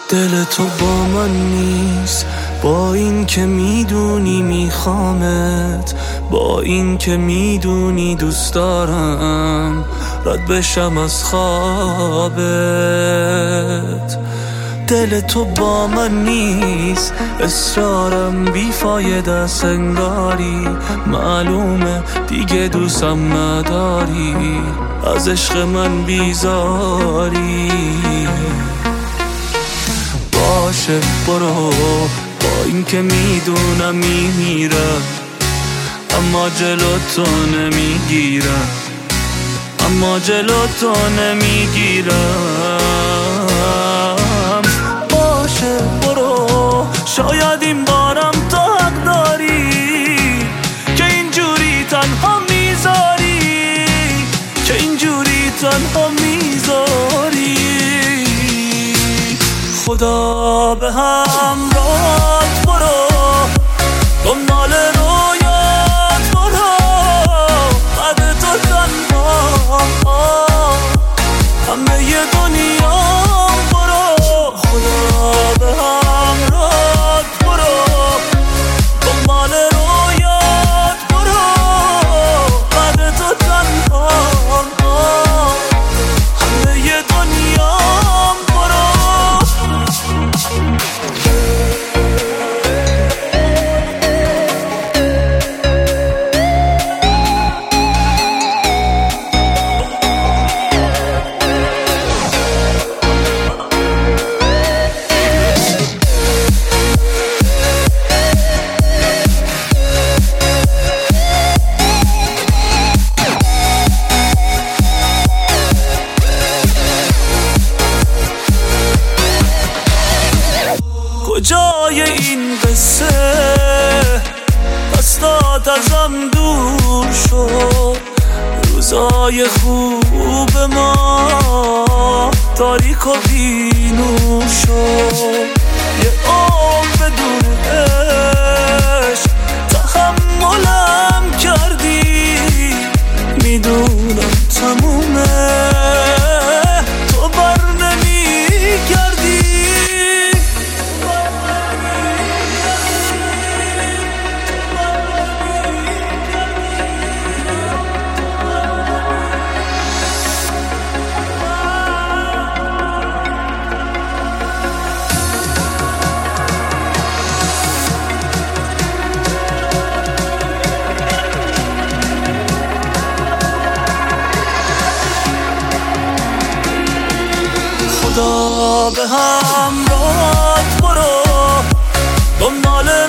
دل تو با من نیست، با این که میدونی میخوامت، با این که میدونی دوست دارم رد بشم از خوابت. دل تو با من نیست، اصرارم بیفایده است، انگاری معلومه دیگه دوستم نداری، از عشق من بیزاری. باشه برو، با این که میدونم میمیرم، اما جلو تو نمیگیرم، اما جلو تو نمیگیرم. باشه برو، شاید این بارم تو حق داری که اینجوری تنها میذاری، که اینجوری تنها میذاری. خدا به همراهت برو، دنبال رویات برو، بعد تو تنها همه ی دنیام برو. خدا به همراهت برو، دنبال رویات برو، بعد تو تنها همه ی دنیام برو. کجای این قصه دستات ازم دور شد، روزای خوب ما تاریک و بینور شد. یه عمر بدون عشق تحملم کردی، میدونم تمومه تو بر نمیگردی. خدا به همراهت برو، دنبال